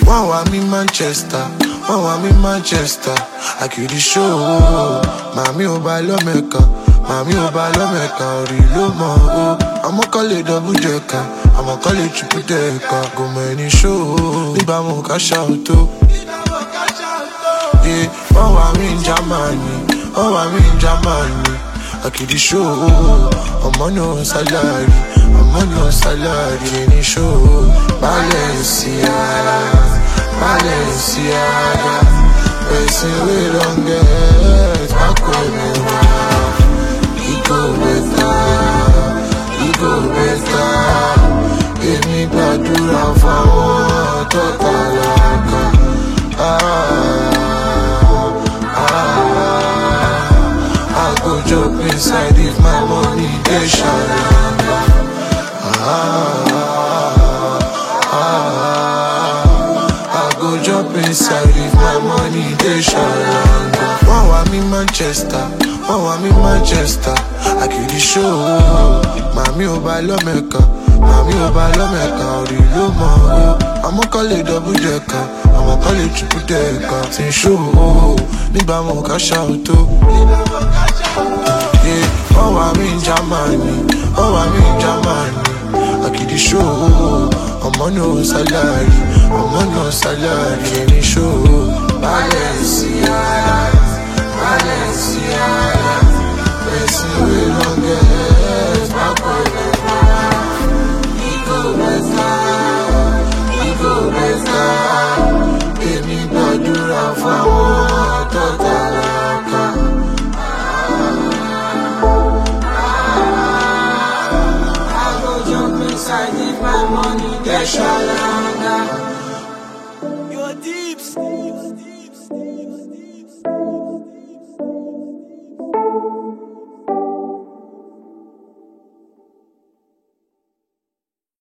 One want me Manchester, one want me Manchester. I kill the show. Mami oba lo meka, mami oba lo meka. Ori lo mo. I'ma call it double decker, I'ma call it triple decker. Go many show, Liba mo cash out too. Yeah, one want me in Germany, one want me in Germany. I kill the show. I'm on no salary, I'm on no salary. Any show, Balenciaga, person we don't get back when we want. He go better. Give me badura for one totalaka. I go jump inside if my money they shalanga. Jump inside if my money they shalanga. One want me Manchester, one want me Manchester. I kill the show. Mami oba lo meka, mami oba lo meka. Ori lo mo. I'ma call it double decker, I'ma call it triple decker. Sin show, Liba mo cash out too. Yeah, one want me in Germany, one want me in Germany. I kill the show. I'm on no salary, I'm on no salary. Any show, Balenciaga, person we don't get back when we want. He go better. Give me badura for one totalaka. I go jump inside if my money get shalanga.